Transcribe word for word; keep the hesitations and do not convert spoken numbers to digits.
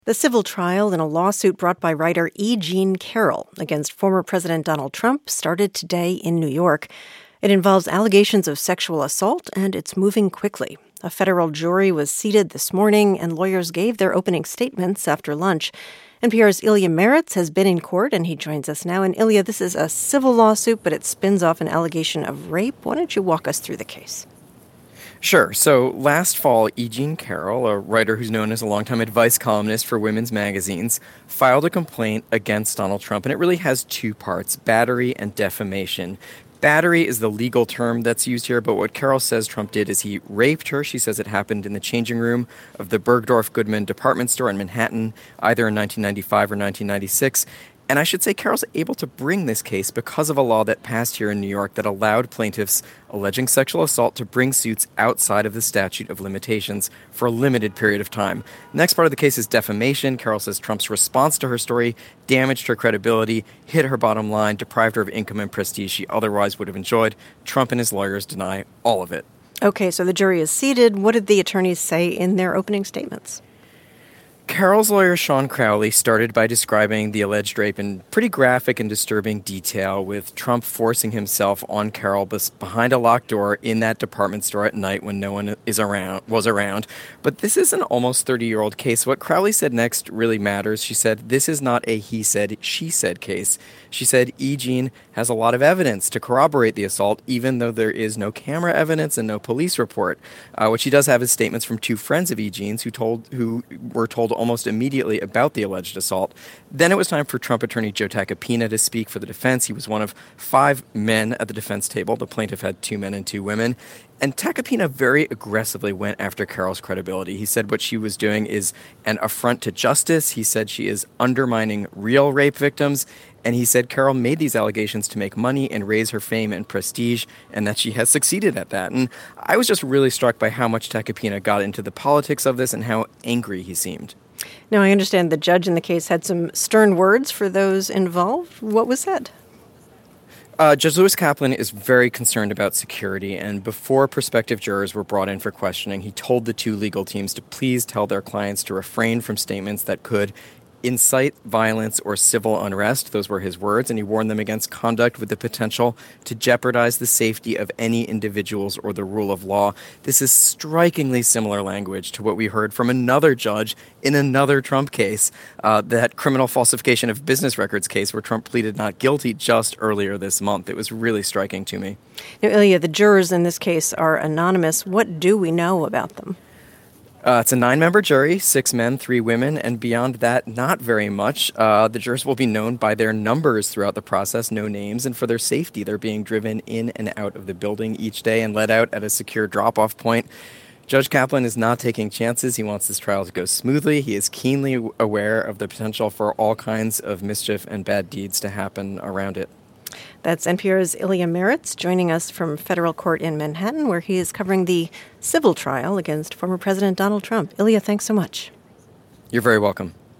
The civil trial in a lawsuit brought by writer E. Jean Carroll against former President Donald Trump started today in New York. It involves allegations of sexual assault, and it's moving quickly. A federal jury was seated this morning, and lawyers gave their opening statements after lunch. N P R's Ilya Meritz has been in court, and he joins us now. And Ilya, this is a civil lawsuit, but it spins off an allegation of rape. Why don't you walk us through the case? Sure. So last fall, E. Jean Carroll, a writer who's known as a longtime advice columnist for women's magazines, filed a complaint against Donald Trump, and it really has two parts, battery and defamation. Battery is the legal term that's used here, but what Carroll says Trump did is he raped her. She says it happened in the changing room of the Bergdorf Goodman department store in Manhattan, either in nineteen ninety-five or nineteen ninety-six. And I should say Carroll's able to bring this case because of a law that passed here in New York that allowed plaintiffs alleging sexual assault to bring suits outside of the statute of limitations for a limited period of time. The next part of the case is defamation. Carroll says Trump's response to her story damaged her credibility, hit her bottom line, deprived her of income and prestige she otherwise would have enjoyed. Trump and his lawyers deny all of it. Okay, so the jury is seated. What did the attorneys say in their opening statements? Carroll's lawyer, Sean Crowley, started by describing the alleged rape in pretty graphic and disturbing detail, with Trump forcing himself on Carroll behind a locked door in that department store at night when no one is around, was around. But this is an almost thirty-year-old case. What Crowley said next really matters. She said, this is not a he said, she said case. She said, E. Jean has a lot of evidence to corroborate the assault, even though there is no camera evidence and no police report. Uh, what she does have is statements from two friends of E. Jean's who told, who were told almost immediately about the alleged assault. Then it was time for Trump attorney Joe Tacopina to speak for the defense. He was one of five men at the defense table. The plaintiff had two men and two women. And Tacopina very aggressively went after Carroll's credibility. He said what she was doing is an affront to justice. He said she is undermining real rape victims. And he said Carroll made these allegations to make money and raise her fame and prestige, and that she has succeeded at that. And I was just really struck by how much Tacopina got into the politics of this and how angry he seemed. Now, I understand the judge in the case had some stern words for those involved. What was said? Uh, Judge Lewis Kaplan is very concerned about security, and before prospective jurors were brought in for questioning, he told the two legal teams to please tell their clients to refrain from statements that could incite violence or civil unrest. Those were his words, and he warned them against conduct with the potential to jeopardize the safety of any individuals or the rule of law. This is strikingly similar language to what we heard from another judge in another Trump case, uh, that criminal falsification of business records case where Trump pleaded not guilty just earlier this month. It was really striking to me. Now, Ilya, the jurors in this case are anonymous. What do we know about them? Uh, it's a nine-member jury, six men, three women, and beyond that, not very much. Uh, the jurors will be known by their numbers throughout the process, no names, and for their safety, they're being driven in and out of the building each day and let out at a secure drop-off point. Judge Kaplan is not taking chances. He wants this trial to go smoothly. He is keenly aware of the potential for all kinds of mischief and bad deeds to happen around it. That's N P R's Ilya Meritz joining us from federal court in Manhattan, where he is covering the civil trial against former President Donald Trump. Ilya, thanks so much. You're very welcome.